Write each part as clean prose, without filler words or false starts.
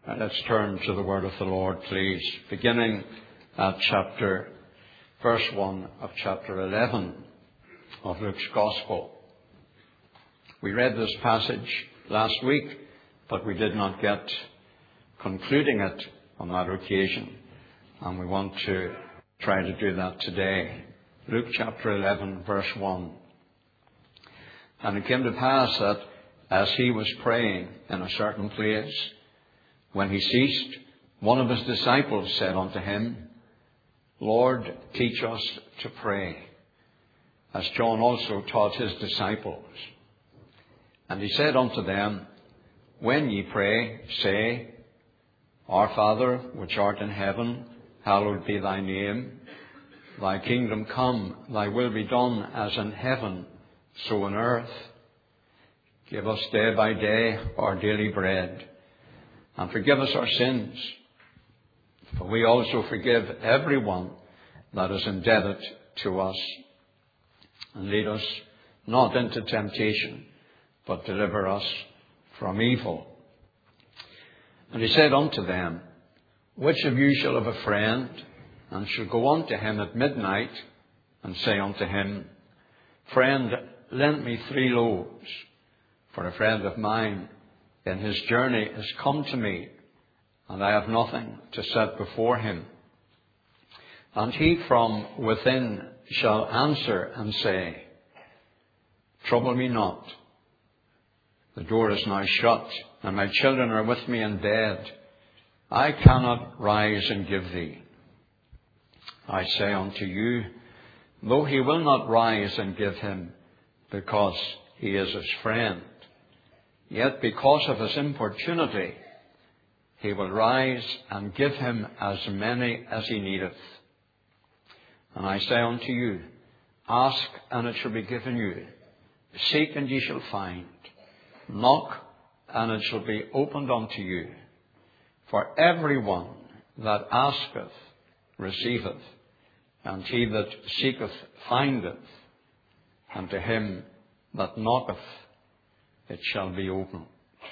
Let's turn to the word of the Lord, please, beginning at verse 1 of chapter 11 of Luke's Gospel. We read this passage last week, but we did not get concluding it on that occasion, and we want to try to do that today. Luke chapter 11, verse 1. And it came to pass that as he was praying in a certain place, when he ceased, one of his disciples said unto him, Lord, teach us to pray, as John also taught his disciples. And he said unto them, When ye pray, say, Our Father, which art in heaven, hallowed be thy name. Thy kingdom come, thy will be done as in heaven, so on earth. Give us day by day our daily bread, and forgive us our sins, for we also forgive everyone that is indebted to us. And lead us not into temptation, but deliver us from evil. And he said unto them, Which of you shall have a friend, and shall go unto him at midnight, and say unto him, Friend, lend me 3 loaves, for a friend of mine in his journey is come to me, and I have nothing to set before him. And he from within shall answer and say, Trouble me not. The door is now shut, and my children are with me in bed. I cannot rise and give thee. I say unto you, though he will not rise and give him, because he is his friend, yet because of his importunity, he will rise and give him as many as he needeth. And I say unto you, Ask, and it shall be given you. Seek, and ye shall find. Knock, and it shall be opened unto you. For everyone that asketh receiveth, and he that seeketh findeth, and to him that knocketh it shall be opened.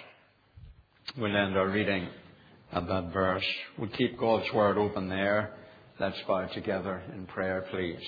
We'll end our reading at that verse. We'll keep God's word open there. Let's bow together in prayer, please.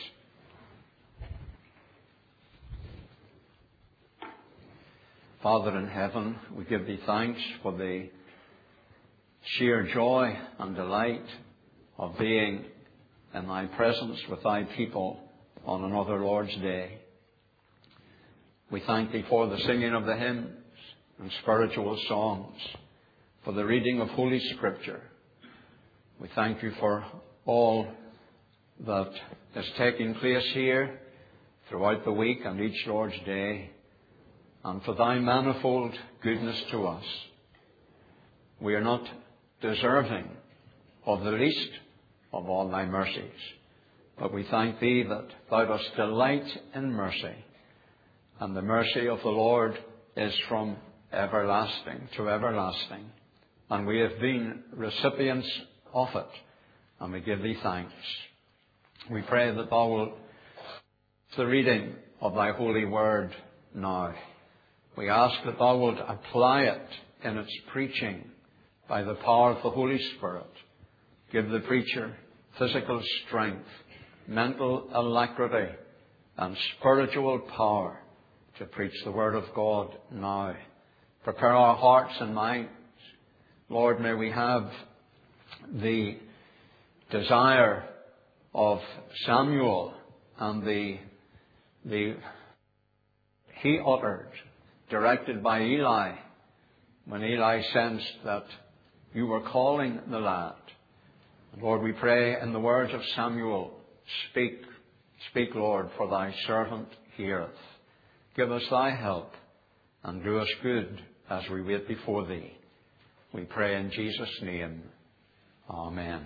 Father in heaven, we give thee thanks for the sheer joy and delight of being in thy presence with thy people on another Lord's Day. We thank thee for the singing of the hymns and spiritual songs, for the reading of Holy Scripture. We thank you for all that is taking place here throughout the week and each Lord's Day, and for thy manifold goodness to us. We are not deserving of the least of all thy mercies, but we thank thee that thou dost delight in mercy, and the mercy of the Lord is from everlasting to everlasting, and we have been recipients of it, and we give thee thanks. We pray that thou wilt, the reading of thy holy word now, we ask that thou wilt apply it in its preaching by the power of the Holy Spirit. Give the preacher physical strength, mental alacrity, and spiritual power to preach the word of God now. Prepare our hearts and minds. Lord, may we have the desire of Samuel and the he uttered, directed by Eli, when Eli sensed that you were calling the lad. Lord, we pray in the words of Samuel, speak, Lord, for thy servant heareth. Give us thy help, and do us good as we wait before thee. We pray in Jesus' name. Amen.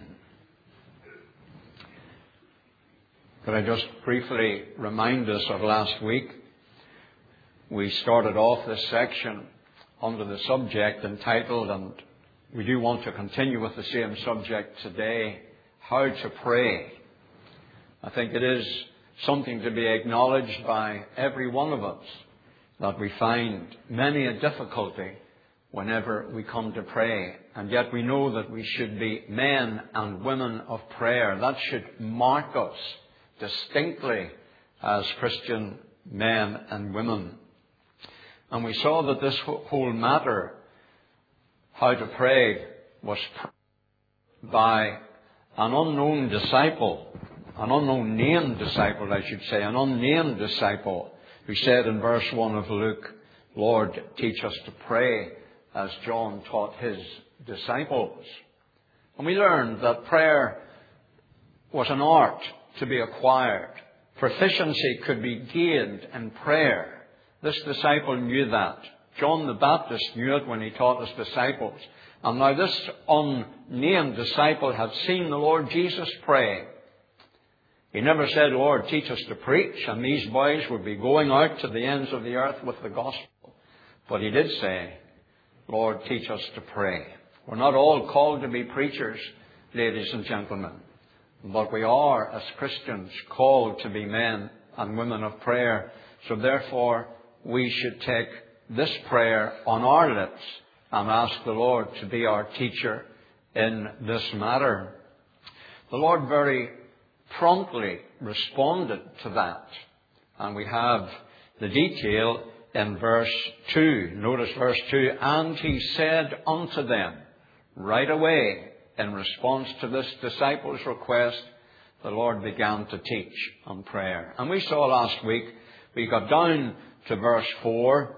Could I just briefly remind us of last week? We started off this section under the subject entitled, and we do want to continue with the same subject today, how to pray. I think it is something to be acknowledged by every one of us, that we find many a difficulty whenever we come to pray. And yet we know that we should be men and women of prayer. That should mark us distinctly as Christian men and women. And we saw that this whole matter, how to pray, was by an unknown disciple, an unknown named disciple, I should say, an unnamed disciple, who said in verse 1 of Luke, "Lord, teach us to pray as John taught his disciples." And we learned that prayer was an art to be acquired. Proficiency could be gained in prayer. This disciple knew that. John the Baptist knew it when he taught his disciples. And now this unnamed disciple had seen the Lord Jesus pray. He never said, "Lord, teach us to preach," and these boys would be going out to the ends of the earth with the gospel. But he did say, "Lord, teach us to pray." We're not all called to be preachers, ladies and gentlemen. But we are, as Christians, called to be men and women of prayer. So therefore, we should take this prayer on our lips and ask the Lord to be our teacher in this matter. The Lord very promptly responded to that. And we have the detail in verse 2. Notice verse 2. "And he said unto them," right away, in response to this disciple's request, the Lord began to teach on prayer. And we saw last week, we got down to verse 4.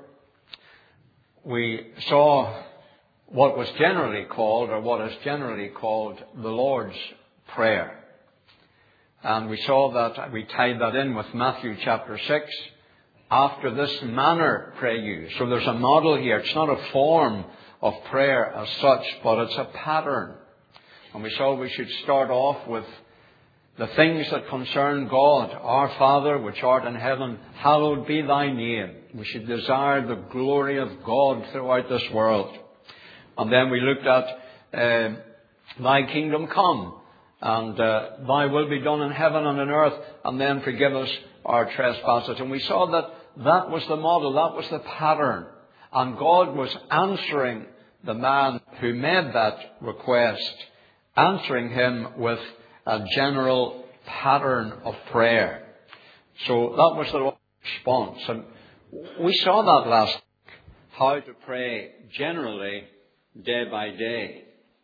We saw what was generally called, or what is generally called, the Lord's Prayer. And we saw that, we tied that in with Matthew chapter 6. "After this manner pray you." So there's a model here. It's not a form of prayer as such, but it's a pattern. And we saw we should start off with the things that concern God. "Our Father, which art in heaven, hallowed be thy name." We should desire the glory of God throughout this world. And then we looked at "Thy kingdom come," and "Thy will be done in heaven and on earth," and then "Forgive us our trespasses." And we saw that that was the model, that was the pattern. And God was answering the man who made that request, answering him with a general pattern of prayer. So that was the Lord's response. And we saw that last week, how to pray generally day by day.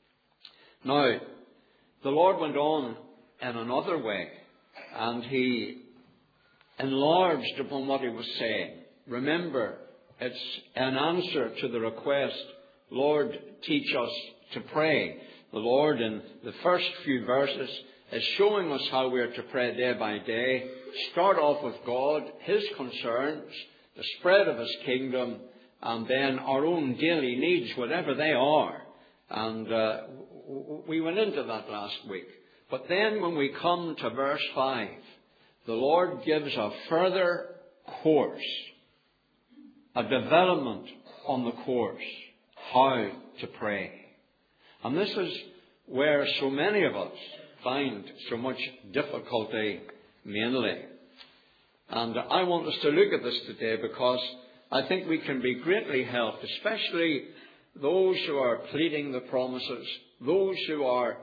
Now, the Lord went on in another way, and he enlarged upon what he was saying. Remember, it's an answer to the request, "Lord, teach us to pray." The Lord, in the first few verses, is showing us how we are to pray day by day. Start off with God, His concerns, the spread of His kingdom, and then our own daily needs, whatever they are. And we went into that last week. But then when we come to verse 5, the Lord gives a further course, a development on the course, how to pray. And this is where so many of us find so much difficulty mainly. And I want us to look at this today because I think we can be greatly helped, especially those who are pleading the promises, those who are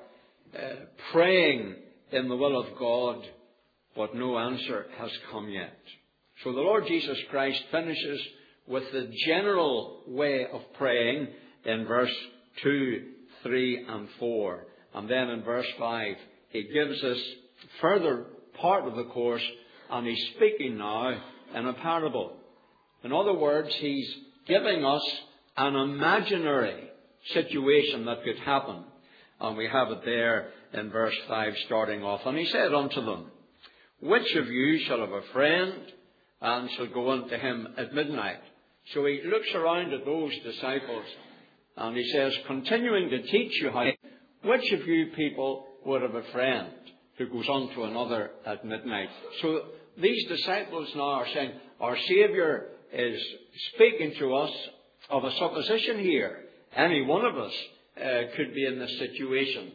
praying in the will of God, but no answer has come yet. So the Lord Jesus Christ finishes with the general way of praying in verse 2, 3 and 4. And then in verse 5, he gives us further part of the course, and he's speaking now in a parable. In other words, he's giving us an imaginary situation that could happen. And we have it there in verse 5 starting off. "And he said unto them, Which of you shall have a friend, and shall go unto him at midnight?" So he looks around at those disciples, and he says, continuing to teach you how, which of you people would have a friend who goes on to another at midnight? So these disciples now are saying, our Saviour is speaking to us of a supposition here. Any one of us could be in this situation.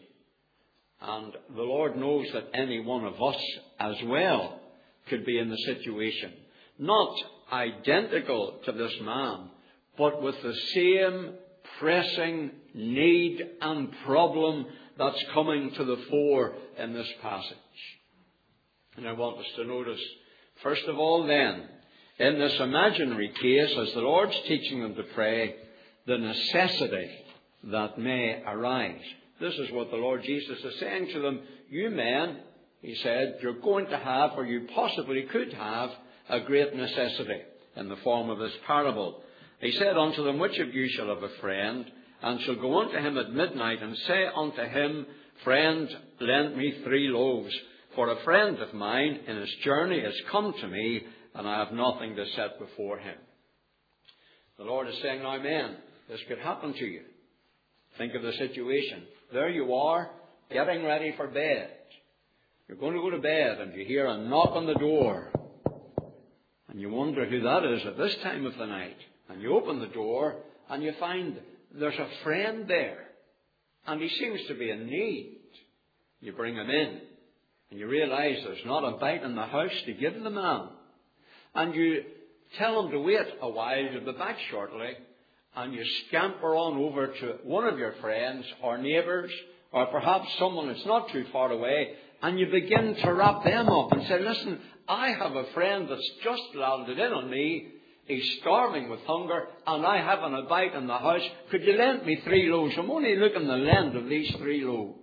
And the Lord knows that any one of us as well could be in the situation. Not identical to this man, but with the same pressing need and problem that's coming to the fore in this passage. And I want us to notice, first of all then, in this imaginary case, as the Lord's teaching them to pray, the necessity that may arise. This is what the Lord Jesus is saying to them. You men, he said, you're going to have, or you possibly could have, a great necessity in the form of this parable. He said unto them, which of you shall have a friend, and shall go unto him at midnight, and say unto him, Friend, lend me 3 loaves, for a friend of mine in his journey has come to me, and I have nothing to set before him. The Lord is saying, now men, this could happen to you. Think of the situation. There you are, getting ready for bed. You're going to go to bed, and you hear a knock on the door. And you wonder who that is at this time of the night. And you open the door, and you find there's a friend there. And he seems to be in need. You bring him in, and you realize there's not a bite in the house to give the man. And you tell him to wait a while, you'll be back shortly. And you scamper on over to one of your friends or neighbours, or perhaps someone that's not too far away, and you begin to wrap them up and say, listen, I have a friend that's just landed in on me. He's starving with hunger, and I haven't a bite in the house. Could you lend me 3 loaves? I'm only looking the length of these 3 loaves.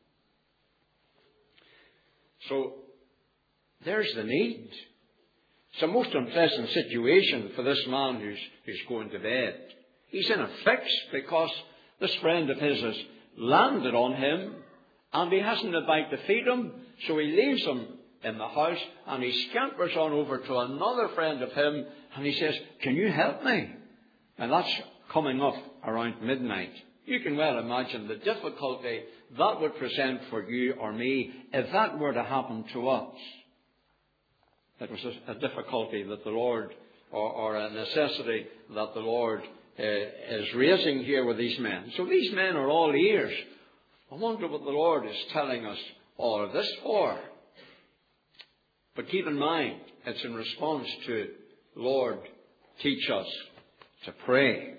So, there's the need. It's a most unpleasant situation for this man who's going to bed. He's in a fix because this friend of his has landed on him, and he hasn't a bite to feed him, so he leaves him in the house, and he scampers on over to another friend of him, and he says, can you help me? And that's coming up around midnight. You can well imagine the difficulty that would present for you or me if that were to happen to us. It was a difficulty that the Lord, or a necessity that the Lord is raising here with these men. So these men are all ears. I wonder what the Lord is telling us all of this for. But keep in mind, it's in response to, Lord, teach us to pray.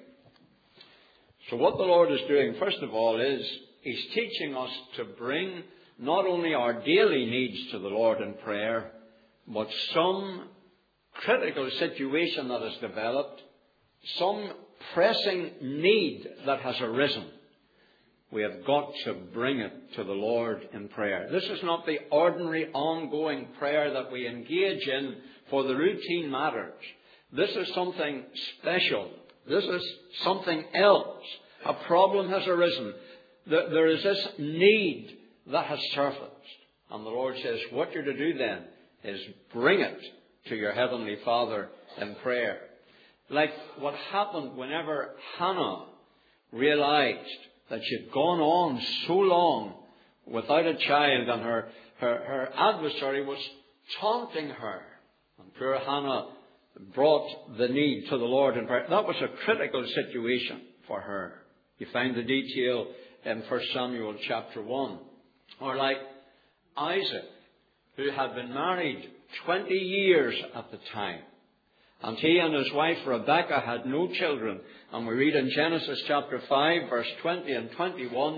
So what the Lord is doing, first of all, is He's teaching us to bring not only our daily needs to the Lord in prayer, but some critical situation that has developed, some pressing need that has arisen. We have got to bring it to the Lord in prayer. This is not the ordinary ongoing prayer that we engage in for the routine matters. This is something special. This is something else. A problem has arisen. There is this need that has surfaced. And the Lord says, what you're to do then is bring it to your Heavenly Father in prayer. Like what happened whenever Hannah realized that she'd gone on so long without a child, and her adversary was taunting her. And poor Hannah brought the need to the Lord in prayer. That was a critical situation for her. You find the detail in 1 Samuel chapter 1. Or like Isaac, who had been married 20 years at the time. And he and his wife Rebekah had no children. And we read in Genesis chapter 5, verse 20 and 21,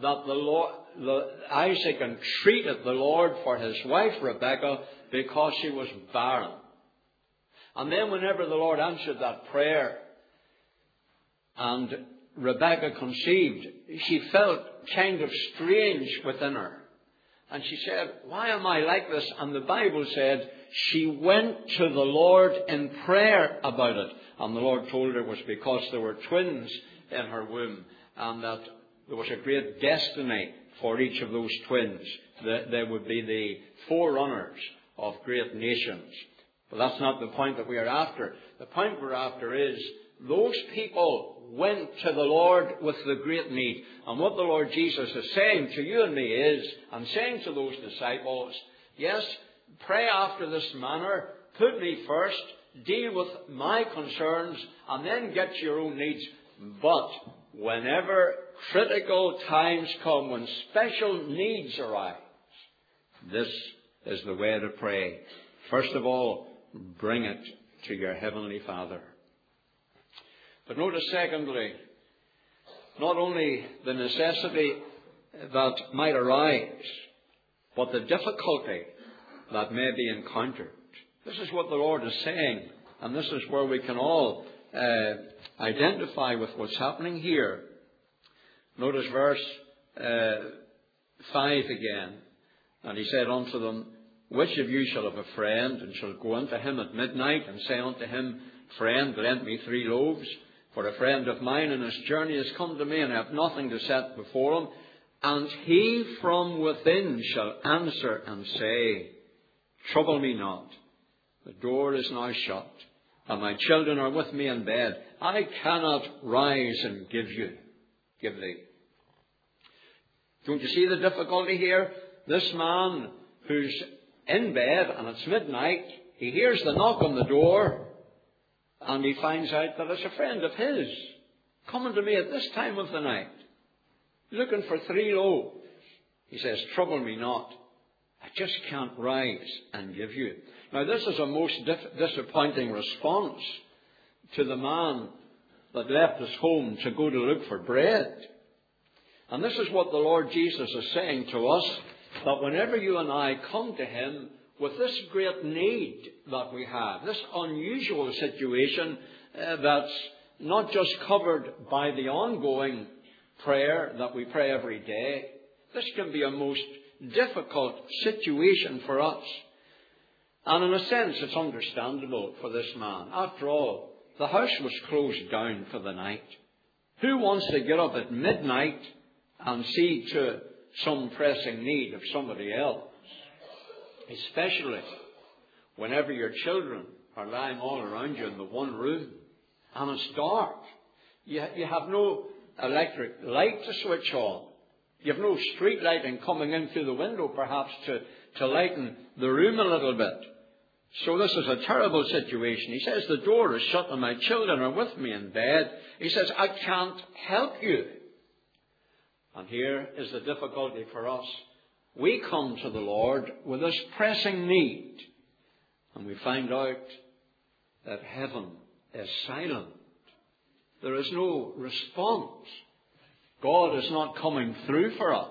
that Isaac entreated the Lord for his wife Rebekah because she was barren. And then whenever the Lord answered that prayer and Rebekah conceived, she felt kind of strange within her. And she said, why am I like this? And the Bible said she went to the Lord in prayer about it. And the Lord told her it was because there were twins in her womb, and that there was a great destiny for each of those twins. They would be the forerunners of great nations. But that's not the point that we are after. The point we're after is those people went to the Lord with the great need. And what the Lord Jesus is saying to you and me is, and saying to those disciples, yes, pray after this manner, put me first, deal with my concerns, and then get to your own needs. But whenever critical times come, when special needs arise, this is the way to pray. First of all, bring it to your Heavenly Father. But notice secondly, not only the necessity that might arise, but the difficulty that may be encountered. This is what the Lord is saying, and this is where we can all identify with what's happening here. Notice verse 5 again. And he said unto them, which of you shall have a friend, and shall go unto him at midnight, and say unto him, Friend, lend me 3 loaves, for a friend of mine in his journey has come to me, and I have nothing to set before him. And he from within shall answer and say, Trouble me not, the door is now shut, and my children are with me in bed. I cannot rise and give thee. Don't you see the difficulty here? This man who's in bed, and it's midnight, he hears the knock on the door, and he finds out that it's a friend of his coming to me at this time of the night, looking for 3 loaves. He says, Trouble me not. I just can't rise and give you. Now, this is a most disappointing response to the man that left his home to go to look for bread. And this is what the Lord Jesus is saying to us, that whenever you and I come to him with this great need that we have, this unusual situation that's not just covered by the ongoing prayer that we pray every day, this can be a most difficult situation for us. And in a sense, it's understandable for this man. After all, the house was closed down for the night. Who wants to get up at midnight and see to some pressing need of somebody else? Especially whenever your children are lying all around you in the one room and it's dark. You have no electric light to switch on. You have no street lighting coming in through the window, perhaps, to lighten the room a little bit. So this is a terrible situation. He says, the door is shut and my children are with me in bed. He says, I can't help you. And here is the difficulty for us. We come to the Lord with this pressing need, and we find out that heaven is silent. There is no response. God is not coming through for us.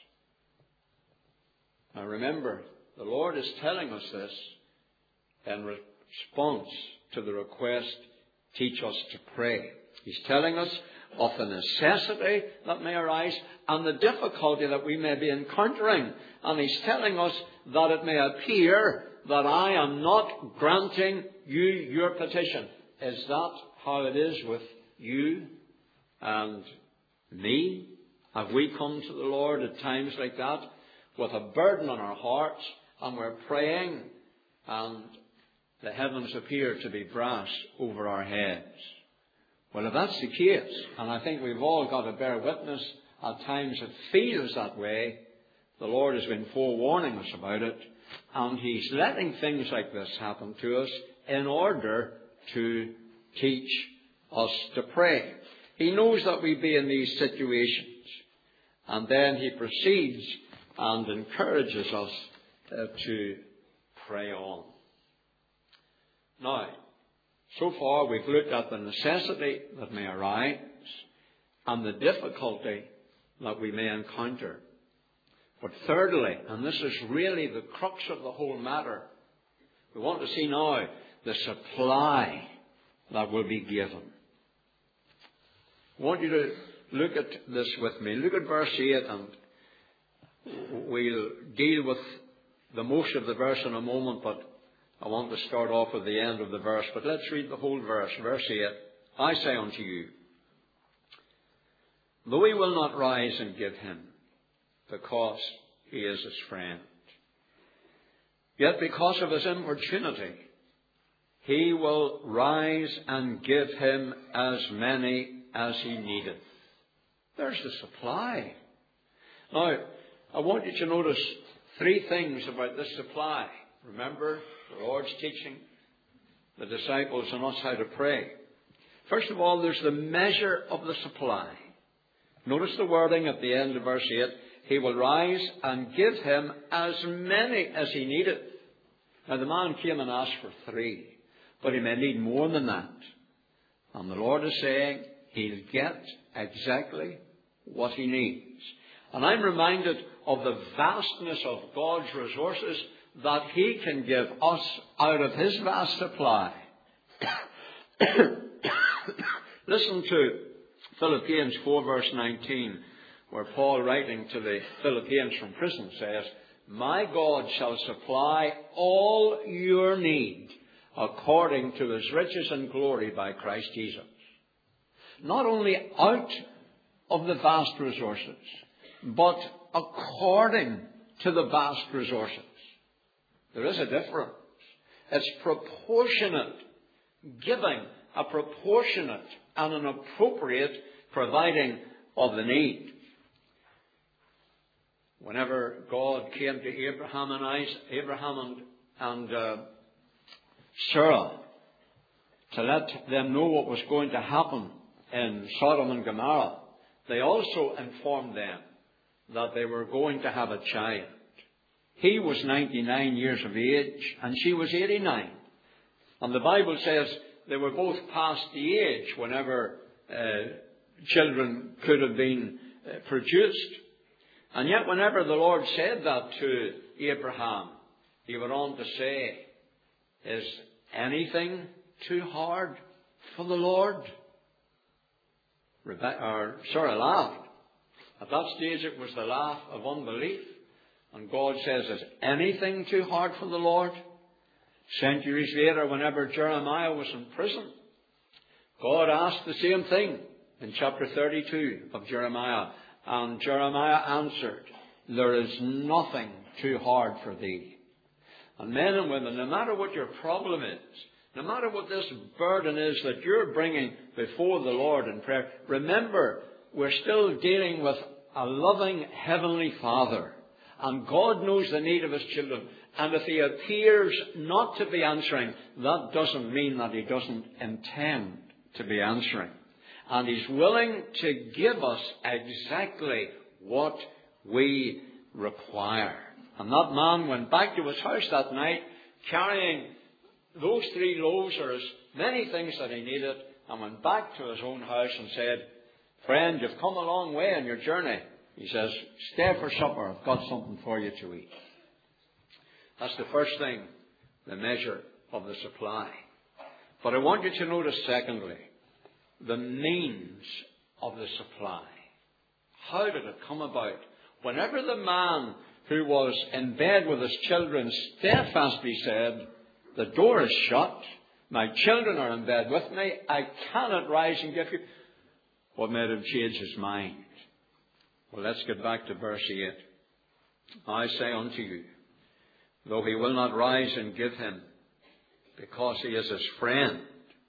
Now remember, the Lord is telling us this in response to the request, teach us to pray. He's telling us of the necessity that may arise and the difficulty that we may be encountering. And he's telling us that it may appear that I am not granting you your petition. Is that how it is with you and me? Have we come to the Lord at times like that with a burden on our hearts, and we're praying and the heavens appear to be brass over our heads? Well, if that's the case, and I think we've all got to bear witness, at times it feels that way, the Lord has been forewarning us about it, and he's letting things like this happen to us in order to teach us to pray. He knows that we be in these situations, and then he proceeds and encourages us to pray on. Now, so far we've looked at the necessity that may arise and the difficulty that we may encounter. But thirdly, and this is really the crux of the whole matter, we want to see now the supply that will be given. I want you to look at this with me. Look at verse 8, and we'll deal with the most of the verse in a moment, but I want to start off with the end of the verse. But let's read the whole verse. Verse 8, I say unto you, though he will not rise and give him, because he is his friend, yet because of his importunity, he will rise and give him as many as he needeth. There's the supply. Now, I want you to notice 3 things about this supply. Remember, the Lord's teaching the disciples and us how to pray. First of all, there's the measure of the supply. Notice the wording at the end of verse 8. He will rise and give him as many as he needeth. Now, the man came and asked for 3, but he may need more than that. And the Lord is saying he'll get exactly what he needs. And I'm reminded of the vastness of God's resources that he can give us out of his vast supply. Listen to Philippians 4 verse 19, where Paul, writing to the Philippians from prison, says, "My God shall supply all your need according to his riches and glory by Christ Jesus." Not only out of the vast resources, but according to the vast resources. There is a difference. It's proportionate giving, a proportionate and an appropriate providing of the need. Whenever God came to Abraham and Sarah to let them know what was going to happen in Sodom and Gomorrah, they also informed them that they were going to have a child. He was 99 years of age and she was 89. And the Bible says they were both past the age whenever children could have been produced. And yet whenever the Lord said that to Abraham, he went on to say, "Is anything too hard for the Lord?" Sarah laughed. At that stage it was the laugh of unbelief. And God says, "Is anything too hard for the Lord?" Centuries later, whenever Jeremiah was in prison, God asked the same thing in chapter 32 of Jeremiah. And Jeremiah answered, "There is nothing too hard for thee." And men and women, no matter what your problem is, no matter what this burden is that you're bringing before the Lord in prayer, remember, we're still dealing with a loving Heavenly Father. And God knows the need of his children. And if he appears not to be answering, that doesn't mean that he doesn't intend to be answering. And he's willing to give us exactly what we require. And that man went back to his house that night, carrying those 3 loaves or as many things that he needed, and went back to his own house and said, "Friend, you've come a long way on your journey." He says, "Stay for supper. I've got something for you to eat." That's the first thing, the measure of the supply. But I want you to notice, secondly, the means of the supply. How did it come about? Whenever the man who was in bed with his children steadfastly said, "The door is shut, my children are in bed with me, I cannot rise and give you," what made him change his mind? Well, let's get back to verse 8. "I say unto you, though he will not rise and give him, because he is his friend,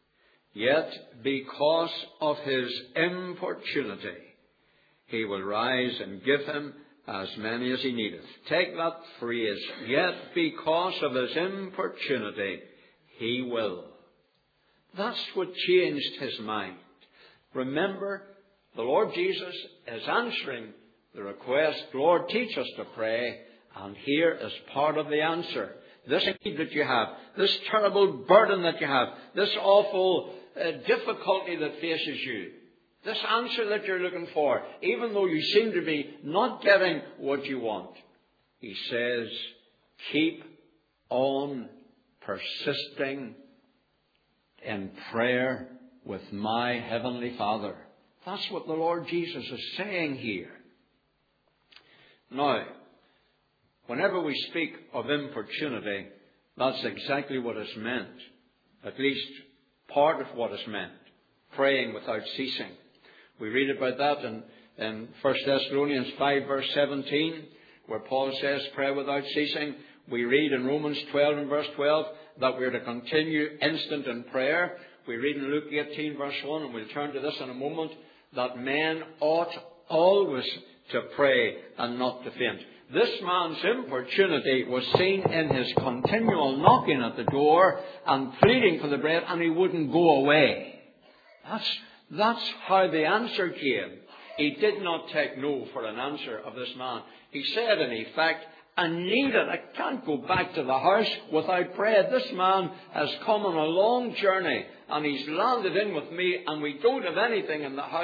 yet because of his importunity, he will rise and give him as many as he needeth." Take that phrase, "yet because of his importunity, he will." That's what changed his mind. Remember, the Lord Jesus is answering the request, "Lord, teach us to pray." And here is part of the answer. This need that you have, this terrible burden that you have, this awful difficulty that faces you, this answer that you're looking for, even though you seem to be not getting what you want. He says, keep on persisting in prayer with my Heavenly Father. That's what the Lord Jesus is saying here. Now, whenever we speak of importunity, that's exactly what is meant. At least part of what is meant. Praying without ceasing. We read about that in 1 Thessalonians 5 verse 17, where Paul says, "Pray without ceasing." We read in Romans 12 and verse 12 that we're to continue instant in prayer. We read in Luke 18 verse 1, and we'll turn to this in a moment, that men ought always to pray and not to faint. This man's importunity was seen in his continual knocking at the door and pleading for the bread, and he wouldn't go away. That's how the answer came. He did not take no for an answer of this man. He said, in effect, "I need it. I can't go back to the house without bread. This man has come on a long journey and he's landed in with me, and we don't have anything in the house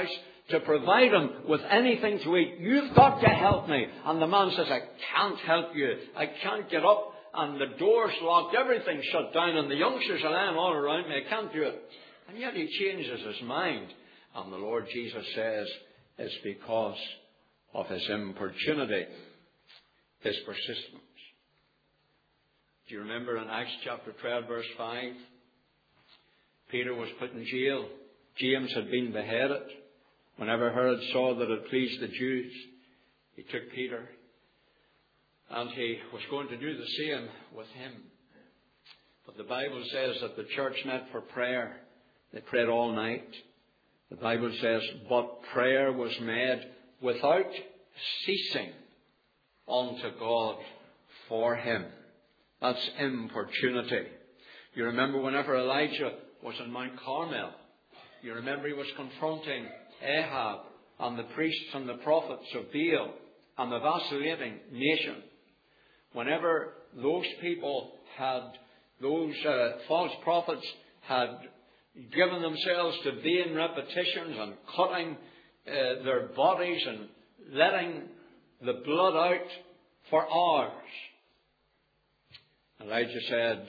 to provide him with anything to eat. You've got to help me. And the man says, I can't help you. I can't get up. And the door's locked. Everything's shut down. And the youngsters are lying all around me. I can't do it. And yet he changes his mind. And the Lord Jesus says it's because of his importunity, his persistence. Do you remember in Acts chapter 12, verse 5? Peter was put in jail. James had been beheaded. Whenever Herod saw that it pleased the Jews, he took Peter and he was going to do the same with him. But the Bible says that the church met for prayer. They prayed all night. The Bible says, but prayer was made without ceasing unto God for him. That's importunity. You remember whenever Elijah was in Mount Carmel, you remember he was confronting Ahab and the priests and the prophets of Baal and the vacillating nation. Whenever those people had, those false prophets had given themselves to vain repetitions and cutting their bodies and letting the blood out for hours, Elijah said,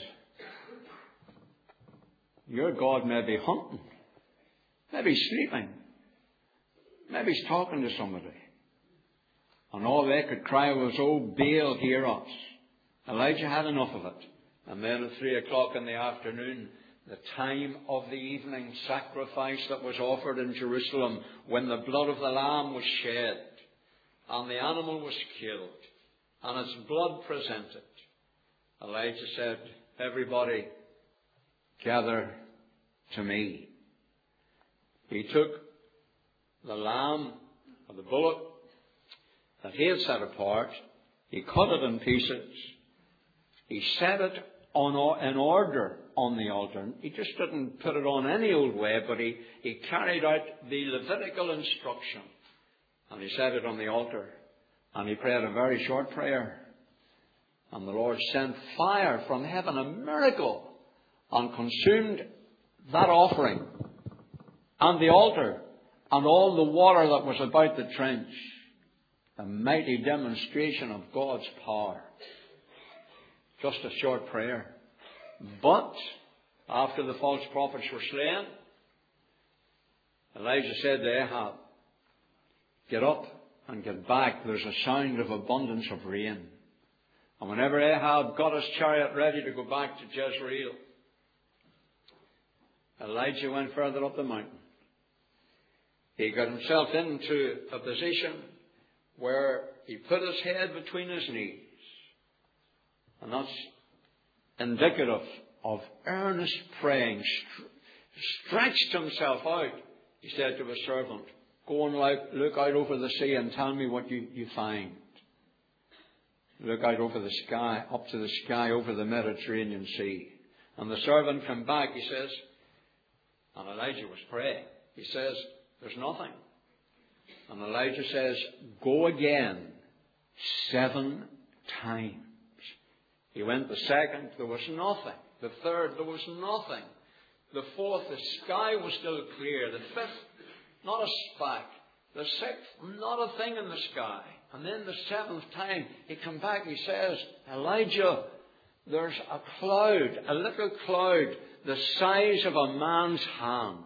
your God may be hunting, maybe sleeping, maybe he's talking to somebody. And all they could cry was, oh, Baal, hear us. Elijah had enough of it. And then at 3 o'clock in the afternoon, the time of the evening sacrifice that was offered in Jerusalem, when the blood of the lamb was shed and the animal was killed and its blood presented, Elijah said, everybody gather to me. He took the lamb or the bullock that he had set apart, he cut it in pieces, he set it in order on the altar. He just didn't put it on any old way, but he carried out the Levitical instruction and he set it on the altar and he prayed a very short prayer. And the Lord sent fire from heaven, a miracle, and consumed that offering and the altar and all the water that was about the trench. A mighty demonstration of God's power. Just a short prayer. But after the false prophets were slain, Elijah said to Ahab, get up and get back. There's a sound of abundance of rain. And whenever Ahab got his chariot ready to go back to Jezreel, Elijah went further up the mountain. He got himself into a position where he put his head between his knees. And that's indicative of earnest praying. Stretched himself out. He said to his servant, go and look out over the sea and tell me what you find. Look out over the sky, up to the sky over the Mediterranean Sea. And the servant came back, he says, and Elijah was praying. He says, there's nothing. And Elijah says, go again 7 times. He went the second, there was nothing. The third, there was nothing. The fourth, the sky was still clear. The fifth, not a speck. The sixth, not a thing in the sky. And then the 7th time, he come back and he says, Elijah, there's a cloud, a little cloud, the size of a man's hand.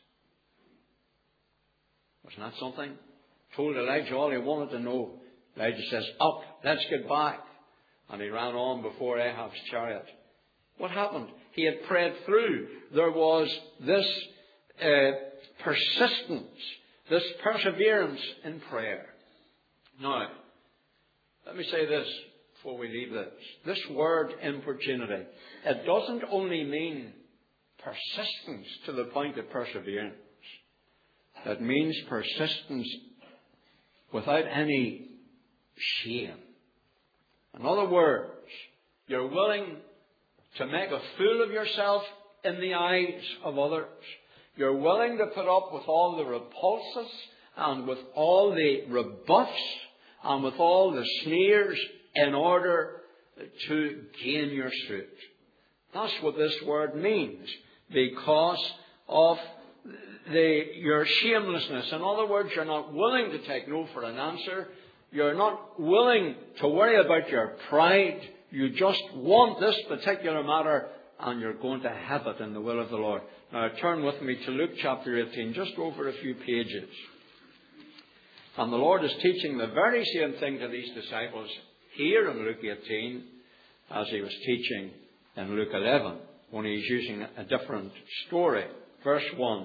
Wasn't that something? Told Elijah all he wanted to know. Elijah says, up, let's get back. And he ran on before Ahab's chariot. What happened? He had prayed through. There was this persistence, this perseverance in prayer. Now, let me say this before we leave this. This word importunity, it doesn't only mean persistence to the point of perseverance. It means persistence without any shame. In other words, you're willing to make a fool of yourself in the eyes of others. You're willing to put up with all the repulses and with all the rebuffs and with all the sneers in order to gain your suit. That's what this word means. Because of your shamelessness. In other words, you're not willing to take no for an answer. You're not willing to worry about your pride. You just want this particular matter, and you're going to have it in the will of the Lord. Now turn with me to Luke chapter 18, just over a few pages. And the Lord is teaching the very same thing to these disciples here in Luke 18 as he was teaching in Luke 11, when he's using a different story. Verse 1.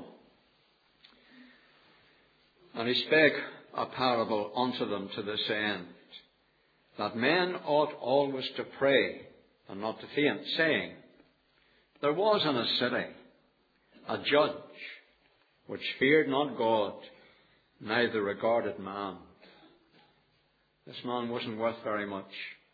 And he spake a parable unto them to this end, that men ought always to pray and not to faint, saying, there was in a city a judge which feared not God, neither regarded man. This man wasn't worth very much.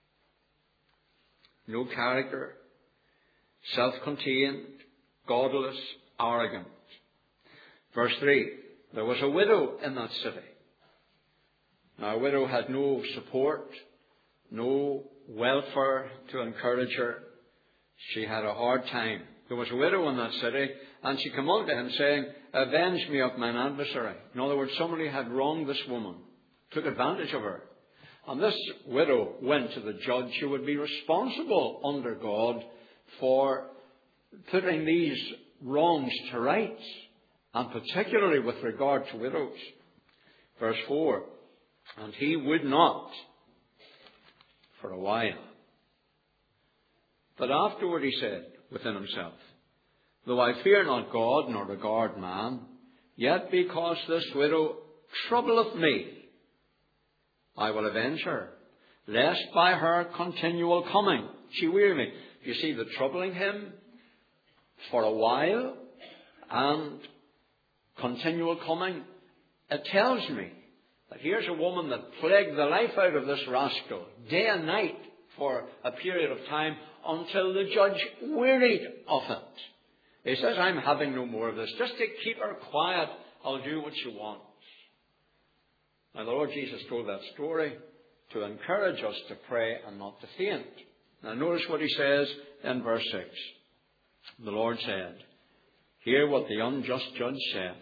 No character, self-contained, godless, arrogant. Verse 3, there was a widow in that city. Now, a widow had no support, no welfare to encourage her. She had a hard time. There was a widow in that city, and she came unto him saying, avenge me of mine adversary. In other words, somebody had wronged this woman, took advantage of her. And this widow went to the judge who would be responsible under God for putting these wrongs to rights, and particularly with regard to widows. Verse 4, and he would not for a while. But afterward he said within himself, though I fear not God nor regard man, yet because this widow troubleth me, I will avenge her, lest by her continual coming she weary me. You see, the troubling him for a while and continual coming, it tells me that here's a woman that plagued the life out of this rascal day and night for a period of time until the judge wearied of it. He says, I'm having no more of this. Just to keep her quiet, I'll do what she wants. Now, the Lord Jesus told that story to encourage us to pray and not to faint. Now, notice what he says in verse 6. The Lord said, hear what the unjust judge saith.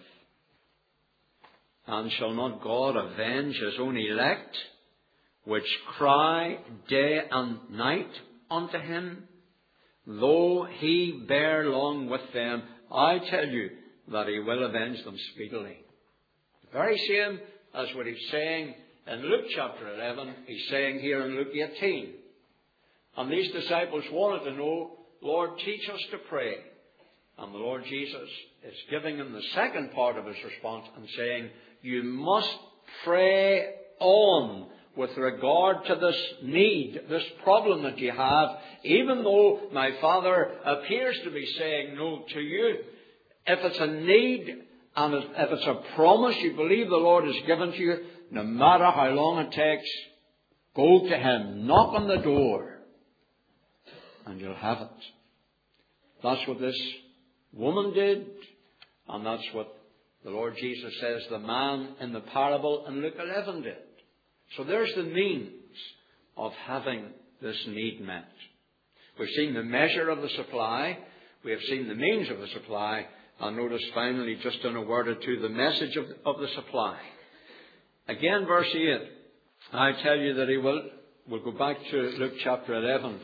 And shall not God avenge his own elect, which cry day and night unto him? Though he bear long with them, I tell you that he will avenge them speedily. The very same as what he's saying in Luke chapter 11, he's saying here in Luke 18. And these disciples wanted to know, Lord, teach us to pray. And the Lord Jesus is giving them the second part of his response and saying, you must pray on with regard to this need, this problem that you have, even though my Father appears to be saying no to you. If it's a need and if it's a promise you believe the Lord has given to you, no matter how long it takes, go to him, knock on the door, and you'll have it. That's what this woman did, and that's what the Lord Jesus says the man in the parable in Luke 11 did. So there's the means of having this need met. We've seen the measure of the supply. We have seen the means of the supply. And notice finally, just in a word or two, the message of the supply. Again, verse 8. I tell you that he will. We'll go back to Luke chapter 11.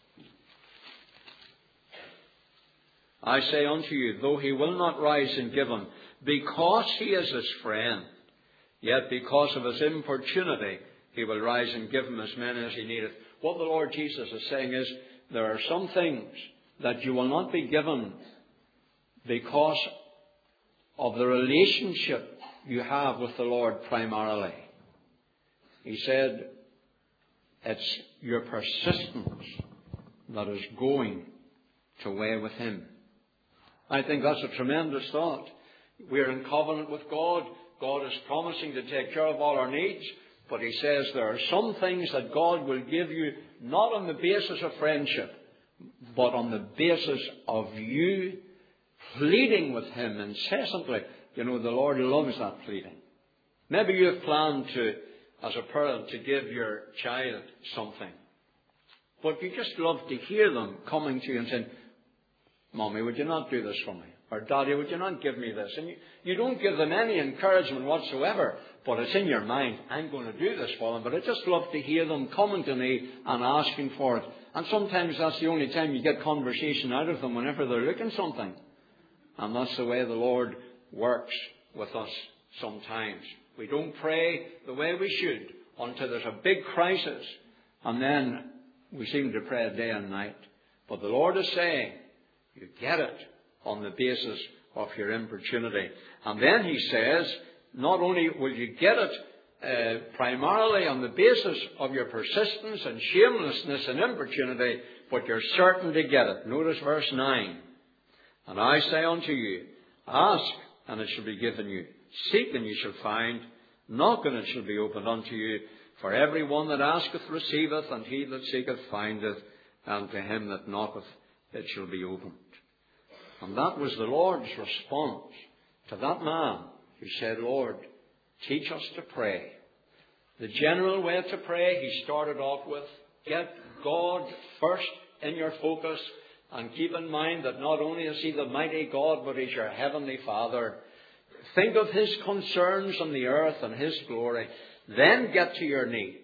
I say unto you, though he will not rise and give him, because he is his friend, yet because of his importunity, he will rise and give him as many as he needeth. What the Lord Jesus is saying is, there are some things that you will not be given because of the relationship you have with the Lord primarily. He said, it's your persistence that is going to weigh with him. I think that's a tremendous thought. We're in covenant with God. God is promising to take care of all our needs. But he says there are some things that God will give you not on the basis of friendship, but on the basis of you pleading with him incessantly. You know, the Lord loves that pleading. Maybe you have planned to, as a parent, to give your child something. But you just love to hear them coming to you and saying, Mommy, would you not do this for me? or Daddy, would you not give me this? And you don't give them any encouragement whatsoever, but it's in your mind, I'm going to do this for them. But I just love to hear them coming to me and asking for it. And sometimes that's the only time you get conversation out of them, whenever they're looking something. And that's the way the Lord works with us sometimes. We don't pray the way we should until there's a big crisis. And then we seem to pray day and night. But the Lord is saying, you get it on the basis of your importunity. And then He says, not only will you get it primarily on the basis of your persistence and shamelessness and importunity, but you're certain to get it. Notice verse 9. And I say unto you, ask, and it shall be given you. Seek, and you shall find. Knock, and it shall be opened unto you. For every one that asketh receiveth, and he that seeketh findeth, and to him that knocketh it shall be opened. And that was the Lord's response to that man who said, Lord, teach us to pray. The general way to pray, he started off with, get God first in your focus, and keep in mind that not only is He the mighty God, but He's your heavenly Father. Think of His concerns on the earth and His glory. Then get to your needs.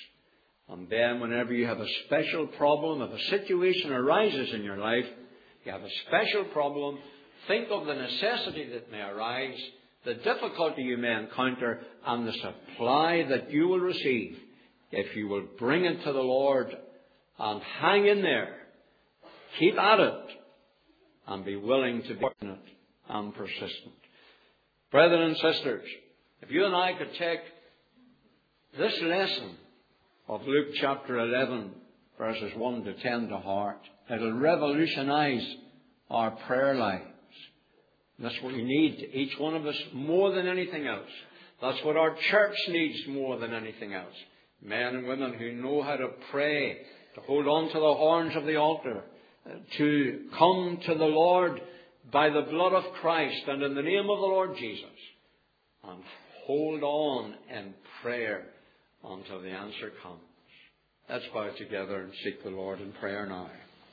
And then whenever you have a special problem, if a situation arises in your life, you have a special problem, think of the necessity that may arise, the difficulty you may encounter, and the supply that you will receive if you will bring it to the Lord and hang in there. Keep at it and be willing to be passionate and persistent. Brethren and sisters, if you and I could take this lesson of Luke chapter 11, verses 1 to 10 to heart, it'll revolutionize our prayer lives. That's what we need, each one of us, more than anything else. That's what our church needs more than anything else. Men and women who know how to pray, to hold on to the horns of the altar, to come to the Lord by the blood of Christ and in the name of the Lord Jesus, and hold on in prayer until the answer comes. Let's bow together and seek the Lord in prayer now.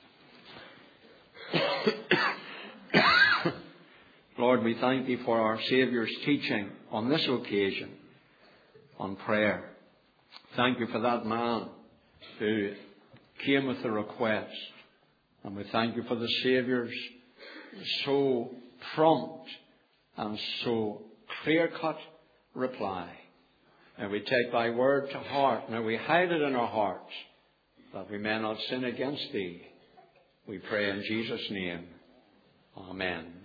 Lord, we thank Thee for our Saviour's teaching on this occasion on prayer. Thank You for that man who came with a request. And we thank You for the Saviour's so prompt and so clear-cut reply. And we take Thy word to heart. Now we hide it in our hearts that we may not sin against Thee. We pray in Jesus' name. Amen.